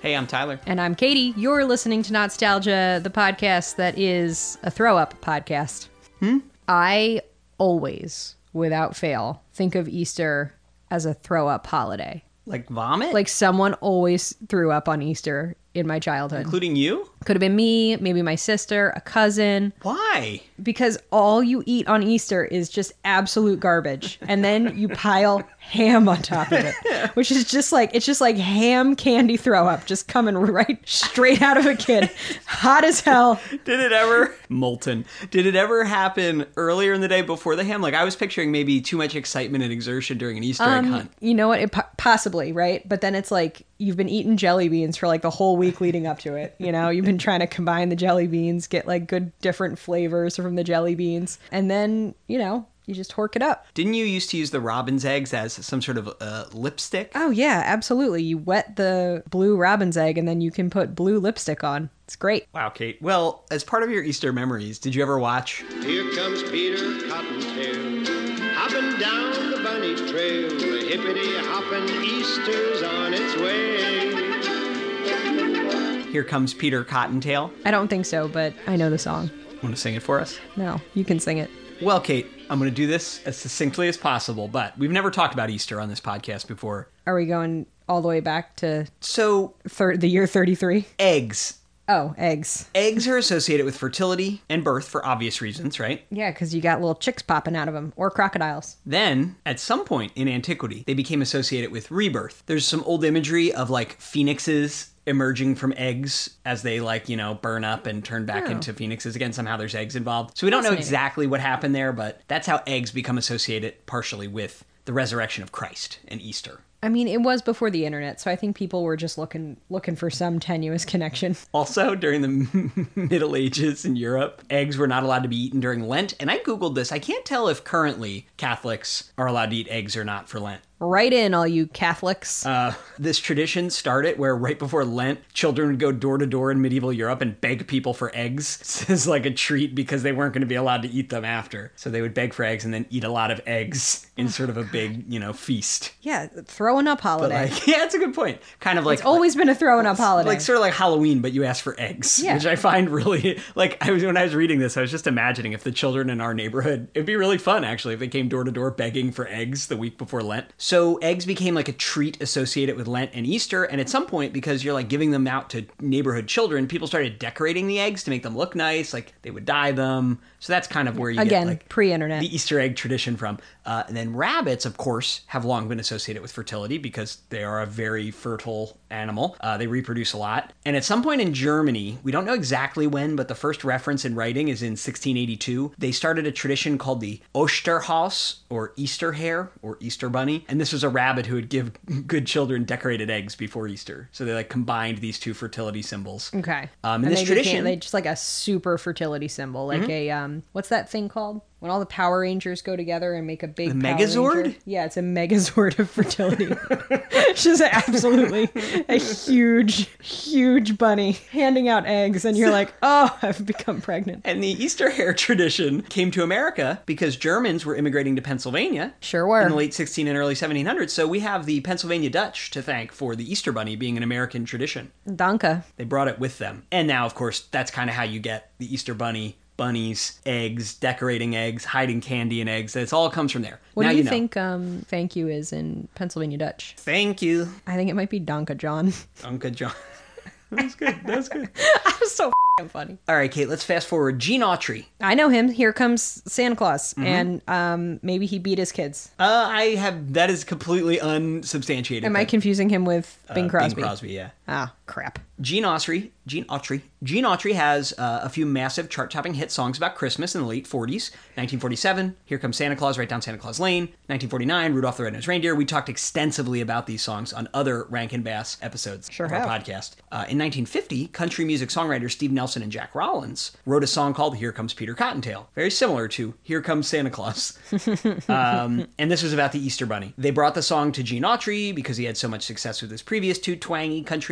Hey, I'm Tyler. And I'm Katie. You're listening to Nostalgia, the podcast that is a throw-up podcast. I always, without fail, think of Easter as a throw-up holiday. Like vomit? Like someone always threw up on Easter in my childhood. Including you? Could have been me, maybe my sister, a cousin. Why? Because all you eat on Easter is just absolute garbage. And then you pile ham on top of it, which is just like, it's just like ham candy throw up, just coming right straight out of a kid. Hot as hell. Did it ever? Molten. Did it ever happen earlier in the day before the ham? Like I was picturing maybe too much excitement and exertion during an Easter egg hunt. You know what? Possibly, right? But then it's like, you've been eating jelly beans for like the whole week leading up to it. You know, you've been trying to combine the jelly beans, get like good different flavors from the jelly beans. And then, you know, you just hork it up. Didn't you used to use the robin's eggs as some sort of lipstick? Oh, yeah, absolutely. You wet the blue robin's egg and then you can put blue lipstick on. It's great. Wow, Kate. Well, as part of your Easter memories, did you ever watch? Here comes Peter Cottontail, hopping down the bunny trail. The hippity-hopping Easter's on its way. Here Comes Peter Cottontail. I don't think so, but I know the song. Want to sing it for us? No, you can sing it. Well, Kate, I'm going to do this as succinctly as possible, but we've never talked about Easter on this podcast before. Are we going all the way back to So, the year 33? eggs. Oh, eggs. Eggs are associated with fertility and birth for obvious reasons, right? Yeah, because you got little chicks popping out of them, or crocodiles. Then, at some point in antiquity, they became associated with rebirth. There's some old imagery of like phoenixes emerging from eggs as they like, you know, burn up and turn back into phoenixes again. Somehow there's eggs involved. So we don't know exactly what happened there, but that's how eggs become associated partially with the resurrection of Christ and Easter. I mean, it was before the internet, so I think people were just looking for some tenuous connection. Also, during the Middle Ages in Europe, eggs were not allowed to be eaten during Lent. And I Googled this. I can't tell if currently Catholics are allowed to eat eggs or not for Lent. Right in, all you Catholics. This tradition started where right before Lent, children would go door to door in medieval Europe and beg people for eggs as like a treat because they weren't going to be allowed to eat them after. So they would beg for eggs and then eat a lot of eggs in sort of a big, you know, feast. Yeah, throwing up But holiday. like, yeah, it's a good point. Kind of like... It's always been a throwing up holiday. Like sort of like Halloween, but you ask for eggs, Yeah. which I find really like when I was reading this, I was just imagining if the children in our neighborhood, it'd be really fun actually if they came door to door begging for eggs the week before Lent. So eggs became like a treat associated with Lent and Easter, and at some point, because you're like giving them out to neighborhood children, people started decorating the eggs to make them look nice, like they would dye them. So that's kind of where you Again, get like pre-internet. the Easter egg tradition from. And then rabbits, of course, have long been associated with fertility because they are a very fertile animal. They reproduce a lot. And at some point in Germany, we don't know exactly when, but the first reference in writing is in 1682. They started a tradition called the Osterhaus, or Easter hare, or Easter bunny. And this was a rabbit who would give good children decorated eggs before Easter. So they like combined these two fertility symbols. Okay. And And this tradition... they just like a super fertility symbol, like a what's that thing called? When all the Power Rangers go together and make a big The Power Megazord? Ranger? Yeah, it's a Megazord of fertility. It's just absolutely a huge bunny handing out eggs, and you're like, oh, I've become pregnant. And the Easter hare tradition came to America because Germans were immigrating to Pennsylvania. Sure were. In the late 16 and early 1700s. So we have the Pennsylvania Dutch to thank for the Easter bunny being an American tradition. Danke. They brought it with them. And now, of course, that's kind of how you get the Easter bunny, bunnies, eggs, decorating eggs, hiding candy in eggs. It all comes from there. What now do you know. think thank you is in Pennsylvania Dutch? Thank you, I think it might be Danke, John. Uncle John. That was good. That was good. I'm so funny. All right, Kate, let's fast forward. Gene Autry. I know him. Here comes Santa Claus. And maybe he beat his kids. That is completely unsubstantiated. Am I confusing him with Bing Crosby? Bing Crosby, yeah. Ah, crap. Gene Autry has a few massive chart-topping hit songs about Christmas in the late 40s. 1947, Here Comes Santa Claus, Right Down Santa Claus Lane. 1949, Rudolph the Red-Nosed Reindeer. We talked extensively about these songs on other Rankin Bass episodes of our podcast. In 1950, country music songwriters Steve Nelson and Jack Rollins wrote a song called Here Comes Peter Cottontail, very similar to Here Comes Santa Claus. And this was about the Easter Bunny. They brought the song to Gene Autry because he had so much success with his previous two twangy country-esque Christmas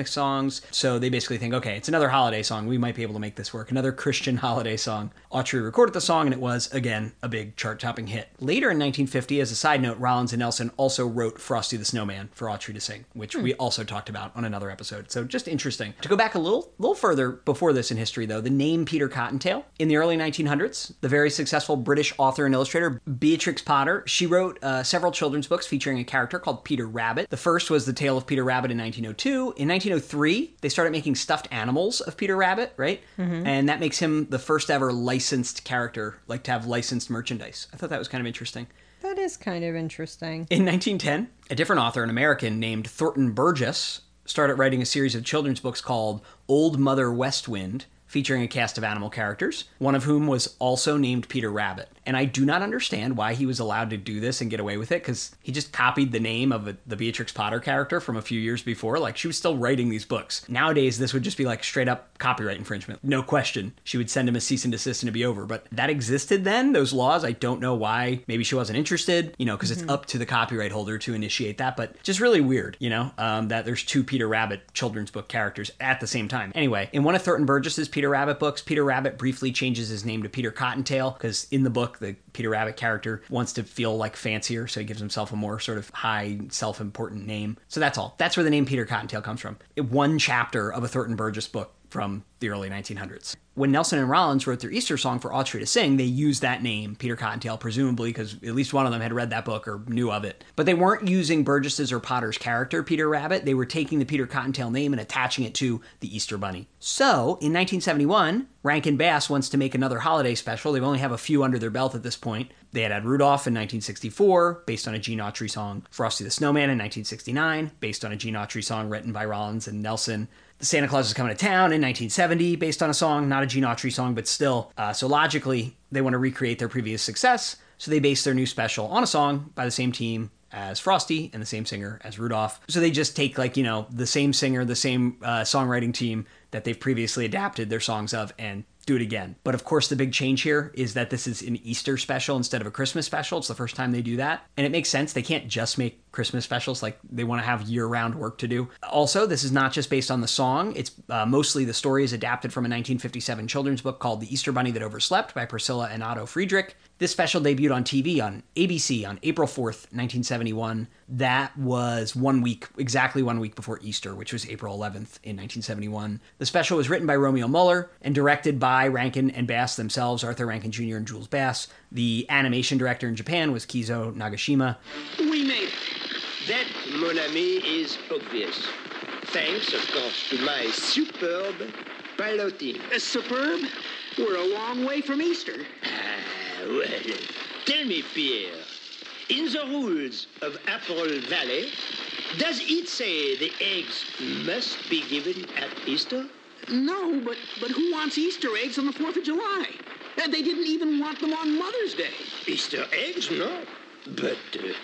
Christmas songs. So they basically think, okay, it's another holiday song. We might be able to make this work. Another Christian holiday song. Autry recorded the song, and it was, again, a big chart-topping hit. Later in 1950, as a side note, Rollins and Nelson also wrote Frosty the Snowman for Autry to sing, which we also talked about on another episode. So just interesting. To go back a little further before this in history, though, the name Peter Cottontail, in the early 1900s, the very successful British author and illustrator Beatrix Potter, she wrote several children's books featuring a character called Peter Rabbit. The first was The Tale of Peter Rabbit in 1902. In 1903, they started making stuffed animals of Peter Rabbit, right? Mm-hmm. And that makes him the first ever licensed character, like to have licensed merchandise. I thought that was kind of interesting. That is kind of interesting. In 1910, a different author, an American named Thornton Burgess, started writing a series of children's books called Old Mother Westwind, featuring a cast of animal characters, one of whom was also named Peter Rabbit. And I do not understand why he was allowed to do this and get away with it, because he just copied the name of the Beatrix Potter character from a few years before. Like, she was still writing these books. Nowadays, this would just be like straight up copyright infringement. No question. She would send him a cease and desist and it'd be over. But that existed then, those laws. I don't know why. Maybe she wasn't interested, because it's up to the copyright holder to initiate that. But just really weird, that there's two Peter Rabbit children's book characters at the same time. Anyway, in one of Thornton Burgess's Peter Rabbit books, Peter Rabbit briefly changes his name to Peter Cottontail, because in the book, the Peter Rabbit character wants to feel like fancier, so he gives himself a more sort of high, self-important name. So that's all. That's where the name Peter Cottontail comes from. One chapter of a Thornton Burgess book from the early 1900s. When Nelson and Rollins wrote their Easter song for Autry to sing, they used that name, Peter Cottontail, presumably because at least one of them had read that book or knew of it. But they weren't using Burgess's or Potter's character, Peter Rabbit. They were taking the Peter Cottontail name and attaching it to the Easter Bunny. So, in 1971, Rankin Bass wants to make another holiday special. They only have a few under their belt at this point. They had Rudolph in 1964, based on a Gene Autry song. Frosty the Snowman in 1969, based on a Gene Autry song written by Rollins and Nelson. Santa Claus is Coming to Town in 1970, based on a song, not a Gene Autry song, but still. So logically, they want to recreate their previous success, so they base their new special on a song by the same team as Frosty and the same singer as Rudolph. So they just take, the same singer, the same songwriting team that they've previously adapted their songs of and do it again. But of course, the big change here is that this is an Easter special instead of a Christmas special. It's the first time they do that. And it makes sense. They can't just make Christmas specials. Like, they want to have year-round work to do. Also, this is not just based on the song. It's mostly the story is adapted from a 1957 children's book called The Easter Bunny That Overslept by Priscilla and Otto Friedrich. This special debuted on TV on ABC on April 4th, 1971. That was exactly 1 week before Easter, which was April 11th in 1971. The special was written by Romeo Muller and directed by Rankin and Bass themselves, Arthur Rankin Jr. and Jules Bass. The animation director in Japan was Kizo Nagashima. We made it. That, mon ami, is obvious. Thanks, of course, to my superb piloting. Superb? We're a long way from Easter. Well, tell me, Pierre, in the rules of Apple Valley, does it say the eggs must be given at Easter? No, but who wants Easter eggs on the 4th of July? They didn't even want them on Mother's Day. Easter eggs, no. But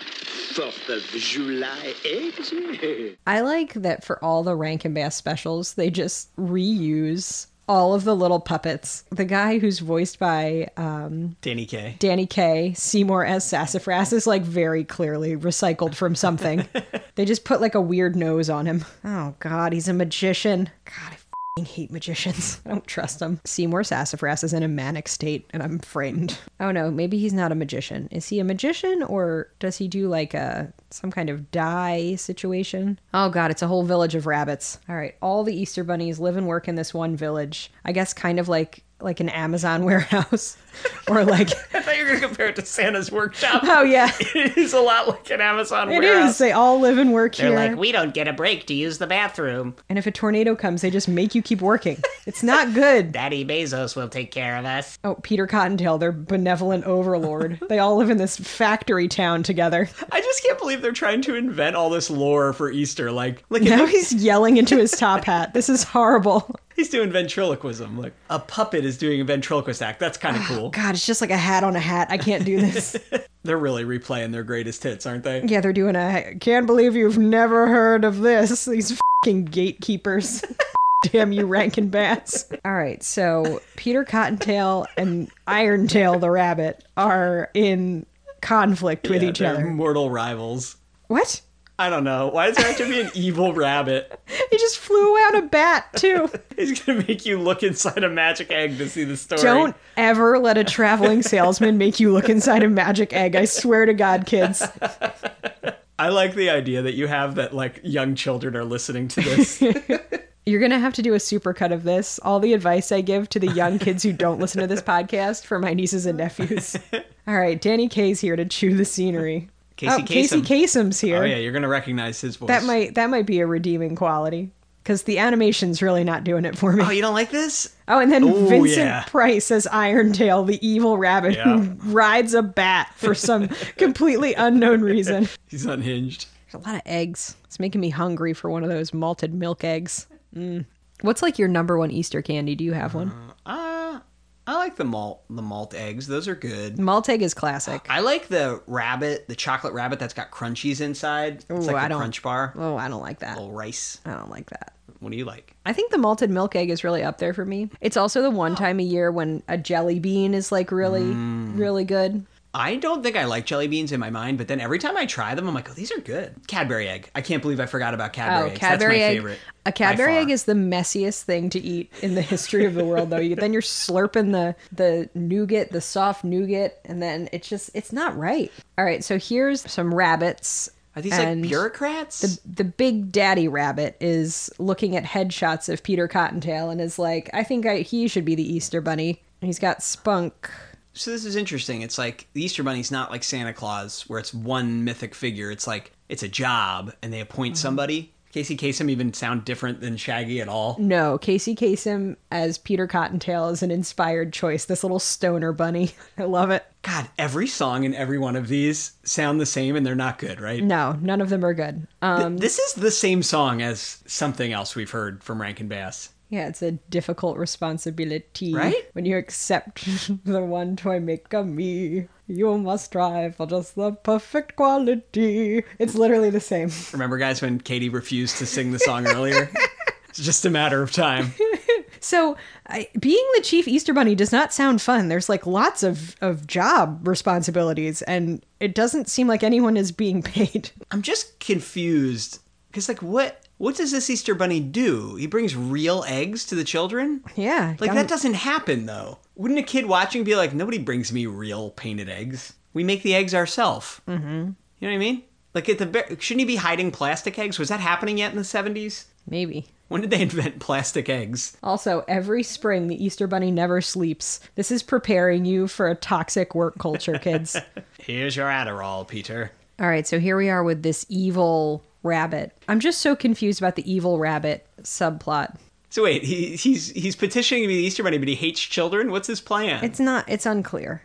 4th of July eggs? I like that for all the Rankin Bass specials, they just reuse all of the little puppets. The guy who's voiced by Danny Kaye, Seymour as Sassafras, is like very clearly recycled from something. They just put like a weird nose on him. Oh God, he's a magician. God, I hate magicians. I don't trust them. Seymour Sassafras is in a manic state and I'm frightened. Oh no, maybe he's not a magician. Is he a magician, or does he do like some kind of dye situation? Oh God, it's a whole village of rabbits. All right, all the Easter bunnies live and work in this one village. I guess kind of like an Amazon warehouse. Or like... I thought you were going to compare it to Santa's workshop. Oh, yeah. It is a lot like an Amazon warehouse. It is. They all live and work here. They're like, we don't get a break to use the bathroom. And if a tornado comes, they just make you keep working. It's not good. Daddy Bezos will take care of us. Oh, Peter Cottontail, their benevolent overlord. They all live in this factory town together. I just can't believe they're trying to invent all this lore for Easter. Like now he's yelling into his top hat. This is horrible. He's doing ventriloquism. Like, a puppet is doing a ventriloquist act. That's kind of cool. God, it's just like a hat on a hat. I can't do this. They're really replaying their greatest hits, aren't they? Yeah, they're doing can't believe you've never heard of this. These fucking gatekeepers. Damn you, Rankin Bass. All right, so Peter Cottontail and Irontail the rabbit are in conflict with each other. Mortal rivals. What? I don't know. Why does there have to be an evil rabbit? He just flew away on a bat, too. He's going to make you look inside a magic egg to see the story. Don't ever let a traveling salesman make you look inside a magic egg. I swear to God, kids. I like the idea that you have that, like, young children are listening to this. You're going to have to do a supercut of this. All the advice I give to the young kids who don't listen to this podcast for my nieces and nephews. All right, Danny Kaye's here to chew the scenery. Casey Kasem's here. Oh, yeah, you're going to recognize his voice. That might be a redeeming quality. Because the animation's really not doing it for me. Oh, you don't like this? Oh, and then Vincent Price as Irontail, the evil rabbit who rides a bat for some completely unknown reason. He's unhinged. There's a lot of eggs. It's making me hungry for one of those malted milk eggs. What's like your number one Easter candy? Do you have one? I like the malt eggs. Those are good. Malt egg is classic. I like the chocolate rabbit that's got crunchies inside. It's like a crunch bar. Oh, I don't like that. A little rice. I don't like that. What do you like? I think the malted milk egg is really up there for me. It's also the one time a year when a jelly bean is like really, really good. I don't think I like jelly beans in my mind, but then every time I try them, I'm like, oh, these are good. Cadbury egg. I can't believe I forgot about Cadbury eggs. Cadbury That's my egg. favorite. A Cadbury egg is the messiest thing to eat in the history of the world, though. Then you're slurping the nougat, the soft nougat, and then it's not right. All right, so here's some rabbits. Are these like bureaucrats? The big daddy rabbit is looking at headshots of Peter Cottontail and is like, I think he should be the Easter Bunny. He's got spunk. So this is interesting. It's like the Easter Bunny's not like Santa Claus where it's one mythic figure. It's like it's a job and they appoint somebody. Casey Kasem even sound different than Shaggy at all? No, Casey Kasem as Peter Cottontail is an inspired choice. This little stoner bunny. I love it. God, every song in every one of these sound the same and they're not good, right? No, none of them are good. This is the same song as something else we've heard from Rankin Bass. Yeah, it's a difficult responsibility. Right? When you accept the one toy make of me, you must strive for just the perfect quality. It's literally the same. Remember, guys, when Katie refused to sing the song earlier? It's just a matter of time. So, being the chief Easter Bunny does not sound fun. There's like lots of job responsibilities, and it doesn't seem like anyone is being paid. I'm just confused. Because, like, what does this Easter Bunny do? He brings real eggs to the children? Yeah. Like, that doesn't happen, though. Wouldn't a kid watching be like, nobody brings me real painted eggs? We make the eggs ourselves. Mm-hmm. You know what I mean? Like, shouldn't he be hiding plastic eggs? Was that happening yet in the 70s? Maybe. When did they invent plastic eggs? Also, every spring, the Easter Bunny never sleeps. This is preparing you for a toxic work culture, kids. Here's your Adderall, Peter. All right, so here we are with this evil rabbit. I'm just so confused about the evil rabbit subplot. So wait, he's petitioning to be the Easter Bunny, but he hates children? What's his plan? It's unclear.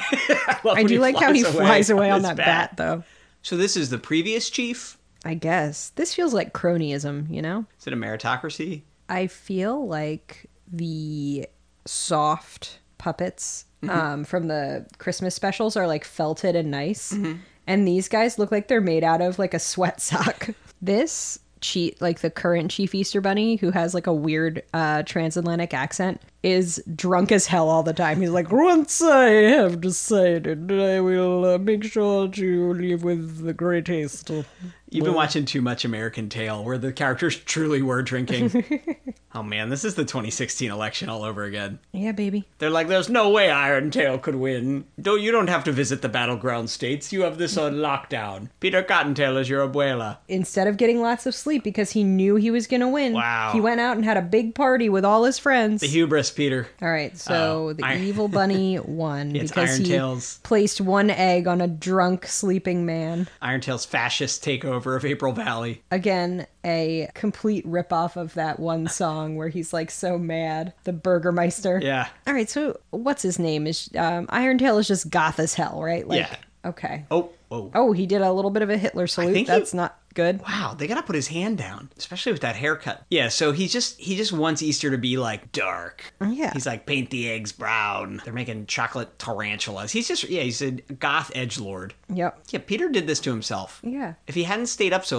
I do like how he flies away on that bat, though. So this is the previous chief? I guess. This feels like cronyism, you know? Is it a meritocracy? I feel like the soft puppets from the Christmas specials are like felted and nice. Mm-hmm. And these guys look like they're made out of like a sweat sock. This like the current chief Easter Bunny, who has like a weird transatlantic accent, is drunk as hell all the time. He's like, once I have decided, I will make sure to live with the greatest. You've been watching too much American Tail, where the characters truly were drinking. Oh man, this is the 2016 election all over again. Yeah, baby. They're like, there's no way Iron Tail could win. You don't have to visit the battleground states. You have this on lockdown. Peter Cottontail is your abuela. Instead of getting lots of sleep because he knew he was going to win, he went out and had a big party with all his friends. The hubris, Peter. All right, so the evil bunny won because he placed one egg on a drunk sleeping man. Iron Tail's fascist takeover of April Valley. Again, a complete ripoff of that one song where he's like so mad. The Burgermeister. Yeah. All right, so what's his name? Is Iron Tail is just goth as hell, right? Like, yeah. Okay. Oh, he did a little bit of a Hitler salute. That's not good. Wow, they gotta put his hand down, especially with that haircut. Yeah, so he just wants Easter to be like dark. Yeah. He's like, paint the eggs brown. They're making chocolate tarantulas. He's a goth edgelord. Yep. Yeah, Peter did this to himself. Yeah. If he hadn't stayed up so late,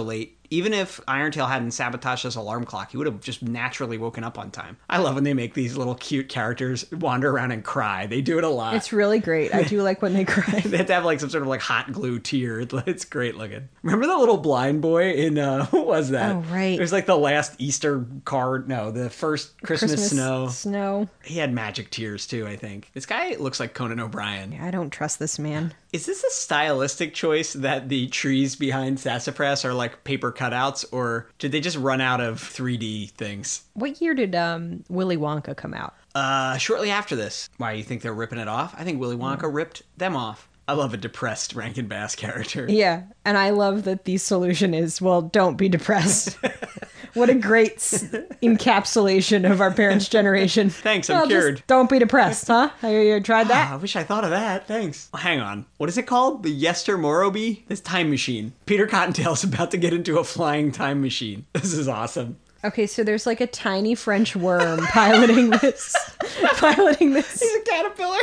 Even if Irontail hadn't sabotaged his alarm clock, he would have just naturally woken up on time. I love when they make these little cute characters wander around and cry. They do it a lot. It's really great. I do like when they cry. They have to have like some sort of like hot glue tear. It's great looking. Remember the little blind boy in what was that? Oh, right. It was like the last Easter card. No, the first Christmas snow. Snow. He had magic tears too, I think. This guy looks like Conan O'Brien. I don't trust this man. Is this a stylistic choice that the trees behind Sassafras are like paper cutouts, or did they just run out of 3D things? What year did Willy Wonka come out? Shortly after this. Why, you think they're ripping it off? I think Willy Wonka ripped them off. I love a depressed Rankin Bass character. Yeah, and I love that the solution is, well, don't be depressed. What a great encapsulation of our parents' generation. Thanks, I'm Well, cured. just don't be depressed, huh? You tried that? I wish I thought of that. Thanks. Hang on. What is it called? The Yester Morobe? This time machine. Peter Cottontail's about to get into a flying time machine. This is awesome. Okay, so there's like a tiny French worm piloting this. He's a caterpillar.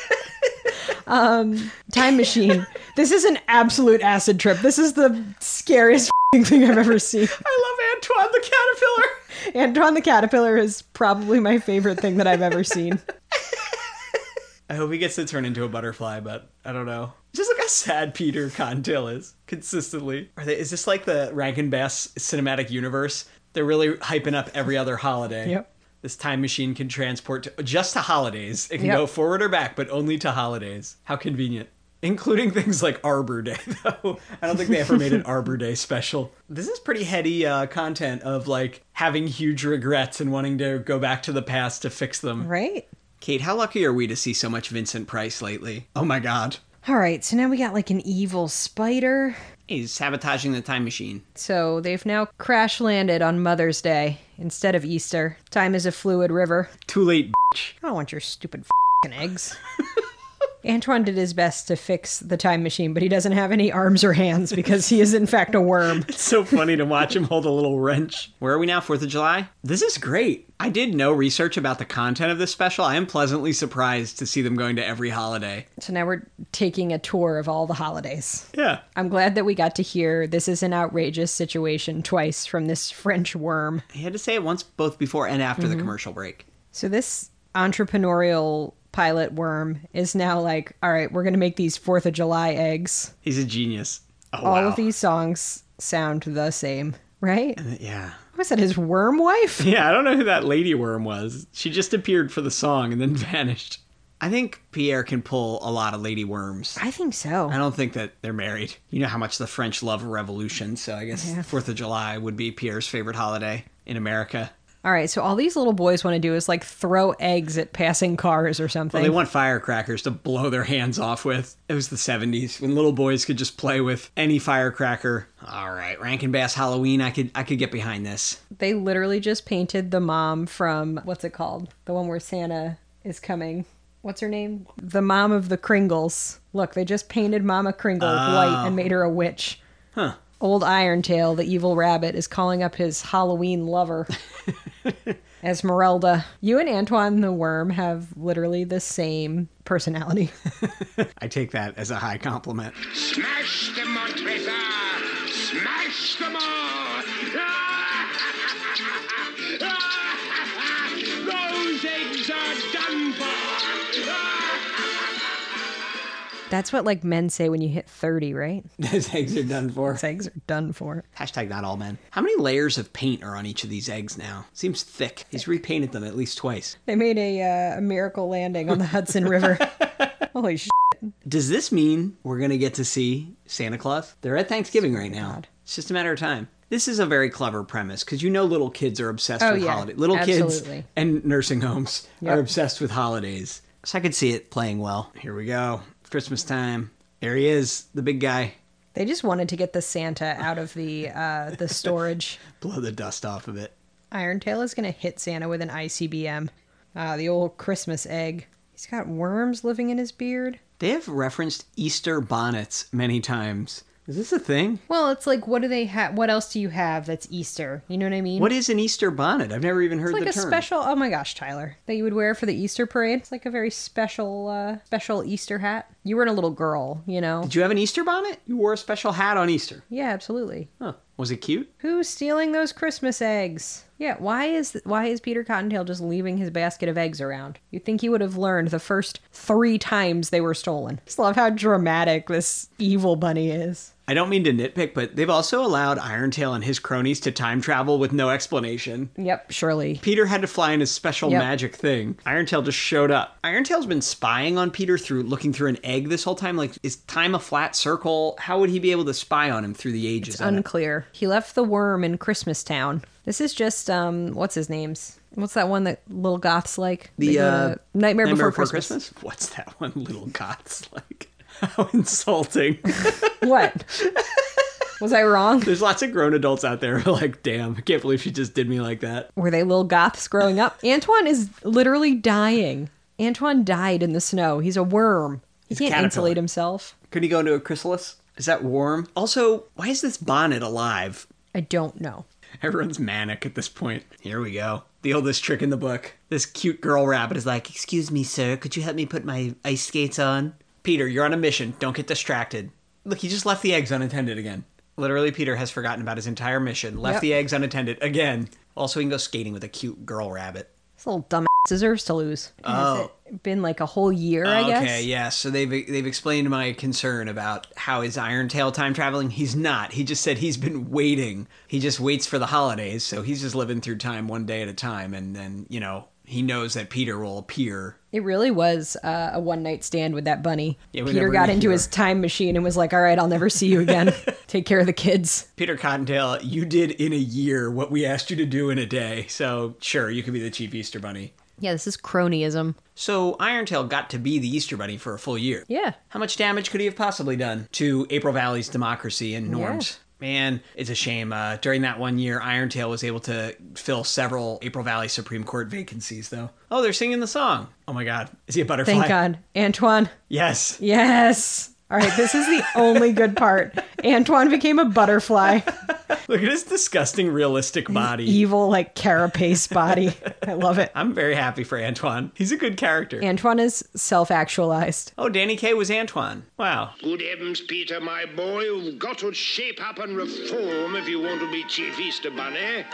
Time machine. This is an absolute acid trip. This is the scariest thing I've ever seen. I love Antoine the caterpillar. Antoine the Caterpillar is probably my favorite thing that I've ever seen. I hope he gets to turn into a butterfly, but I don't know. Just look how sad Peter Cottontail is, consistently. Is this like the Rankin Bass cinematic universe? They're really hyping up every other holiday. Yep. This time machine can transport just to holidays. It can Yep. go forward or back, but only to holidays. How convenient. Including things like Arbor Day, though. I don't think they ever made an Arbor Day special. This is pretty heady content of, like, having huge regrets and wanting to go back to the past to fix them. Right? Kate, how lucky are we to see so much Vincent Price lately? Oh my god. All right, so now we got like an evil spider. He's sabotaging the time machine. So they've now crash landed on Mother's Day instead of Easter. Time is a fluid river. Too late, bitch. I don't want your stupid f***ing eggs. Antoine did his best to fix the time machine, but he doesn't have any arms or hands because he is in fact a worm. It's so funny to watch him hold a little wrench. Where are we now, 4th of July? This is great. I did no research about the content of this special. I am pleasantly surprised to see them going to every holiday. So now we're taking a tour of all the holidays. Yeah. I'm glad that we got to hear this is an outrageous situation twice from this French worm. He had to say it once both before and after the commercial break. So this entrepreneurial pilot worm is now like, all right, we're going to make these 4th of July eggs. He's a genius. Oh, All wow. of these songs sound the same, right? Yeah. Was that his worm wife? Yeah, I don't know who that lady worm was. She just appeared for the song and then vanished. I think Pierre can pull a lot of lady worms. I think so. I don't think that they're married. You know how much the French love a revolution, so I guess 4th of July would be Pierre's favorite holiday in America. All right, so all these little boys want to do is like throw eggs at passing cars or something. Well, they want firecrackers to blow their hands off with. It was the 70s when little boys could just play with any firecracker. All right, Rankin Bass Halloween, I could get behind this. They literally just painted the mom from, what's it called? The one where Santa is coming. What's her name? The mom of the Kringles. Look, they just painted Mama Kringle white and made her a witch. Huh. Old Irontail, the evil rabbit, is calling up his Halloween lover, Esmeralda. You and Antoine the Worm have literally the same personality. I take that as a high compliment. Smash them, Montrezor! Smash them all! Those eggs are done for! That's what like men say when you hit 30, right? Those eggs are done for. Those eggs are done for. Hashtag not all men. How many layers of paint are on each of these eggs now? Seems thick. He's repainted them at least twice. They made a miracle landing on the Hudson River. Holy shit. Does this mean we're going to get to see Santa Claus? They're at Thanksgiving right now. God. It's just a matter of time. This is a very clever premise because you know little kids are obsessed with yeah, holidays. Little absolutely. kids and nursing homes Yep. are obsessed with holidays. So I could see it playing well. Here we go. Christmas time. There he is, the big guy. They just wanted to get the Santa out of the storage. Blow the dust off of it. Irontail is going to hit Santa with an ICBM. The old Christmas egg. He's got worms living in his beard. They have referenced Easter bonnets many times. Is this a thing? Well, it's like, what do they have? What else do you have that's Easter? You know what I mean? What is an Easter bonnet? I've never even heard It's like the a term. special, oh my gosh, Tyler, that you would wear for the Easter parade. It's like a very special Easter hat. You weren't a little girl, you know? Did you have an Easter bonnet? You wore a special hat on Easter. Yeah, absolutely. Huh. Was it cute? Who's stealing those Christmas eggs? Yeah, why is Peter Cottontail just leaving his basket of eggs around? You'd think he would have learned the first 3 times they were stolen. Just love how dramatic this evil bunny is. I don't mean to nitpick, but they've also allowed Irontail and his cronies to time travel with no explanation. Yep, surely. Peter had to fly in his special magic thing. Irontail just showed up. Irontail's been spying on Peter through looking through an egg this whole time. Like, is time a flat circle? How would he be able to spy on him through the ages? It's unclear. He left the worm in Christmas Town. This is just, what's his name's? What's that one that little goths like? The Nightmare Before Christmas. What's that one little goths like? How insulting. What? Was I wrong? There's lots of grown adults out there who are like, damn, I can't believe she just did me like that. Were they little goths growing up? Antoine is literally dying. Antoine died in the snow. He's a worm. He can't insulate himself. Could he go into a chrysalis? Is that warm? Also, why is this bonnet alive? I don't know. Everyone's manic at this point. Here we go. The oldest trick in the book. This cute girl rabbit is like, excuse me, sir, could you help me put my ice skates on? Peter, you're on a mission. Don't get distracted. Look, he just left the eggs unattended again. Literally, Peter has forgotten about his entire mission. Left the eggs unattended again. Also, he can go skating with a cute girl rabbit. This little dumbass deserves to lose. Has it been like a whole year, I guess? Okay, yeah. So they've explained my concern about how is Irontail time traveling. He's not. He just said he's been waiting. He just waits for the holidays. So he's just living through time one day at a time. And then, you know, he knows that Peter will appear. It really was a one-night stand with that bunny. Yeah, Peter got into his time machine and was like, all right, I'll never see you again. Take care of the kids. Peter Cottontail, you did in a year what we asked you to do in a day. So sure, you could be the chief Easter Bunny. Yeah, this is cronyism. So Irontail got to be the Easter Bunny for a full year. Yeah. How much damage could he have possibly done to April Valley's democracy and norms? Yeah. Man, it's a shame. During that 1 year, Irontail was able to fill several April Valley Supreme Court vacancies, though. Oh, they're singing the song. Oh my God. Is he a butterfly? Thank God. Antoine. Yes. Yes. All right, this is the only good part. Antoine became a butterfly. Look at his disgusting, realistic body. Evil, like, carapace body. I love it. I'm very happy for Antoine. He's a good character. Antoine is self-actualized. Oh, Danny Kaye was Antoine. Wow. Good heavens, Peter, my boy, you've got to shape up and reform if you want to be Chief Easter Bunny.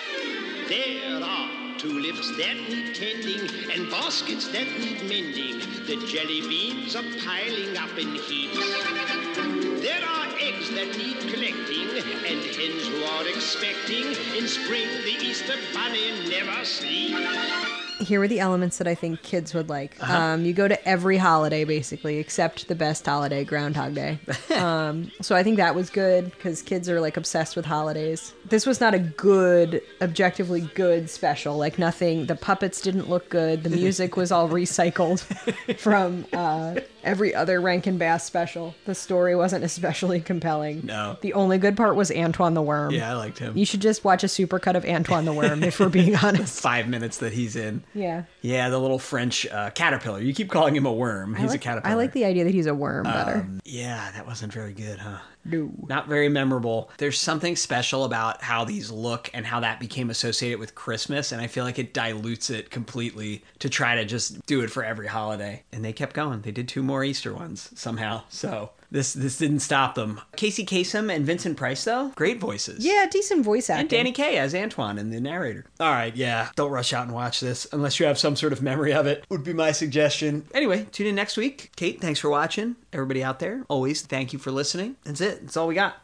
There are tulips that need tending and baskets that need mending. The jelly beans are piling up in heaps. There are eggs that need collecting and hens who are expecting. In spring, the Easter Bunny never sleeps. Here were the elements that I think kids would like. You go to every holiday, basically, except the best holiday, Groundhog Day. So I think that was good, because kids are, like, obsessed with holidays. This was not a good, objectively good special. Like, nothing, the puppets didn't look good. The music was all recycled from every other Rankin Bass special. The story wasn't especially compelling. No. The only good part was Antoine the Worm. Yeah, I liked him. You should just watch a supercut of Antoine the Worm, if we're being honest. 5 minutes that he's in. Yeah. Yeah, the little French caterpillar. You keep calling him a worm. He's a caterpillar. I like the idea that he's a worm better. Yeah, that wasn't very good, huh? No. Not very memorable. There's something special about how these look and how that became associated with Christmas, and I feel like it dilutes it completely to try to just do it for every holiday. And they kept going. They did 2 more Easter ones somehow. So this didn't stop them. Casey Kasem and Vincent Price, though, great voices. Yeah, decent voice acting. And Danny Kaye as Antoine and the narrator. All right, yeah. Don't rush out and watch this unless you have some sort of memory of it, would be my suggestion. Anyway, tune in next week. Kate, thanks for watching. Everybody out there, always thank you for listening. That's it. That's all we got.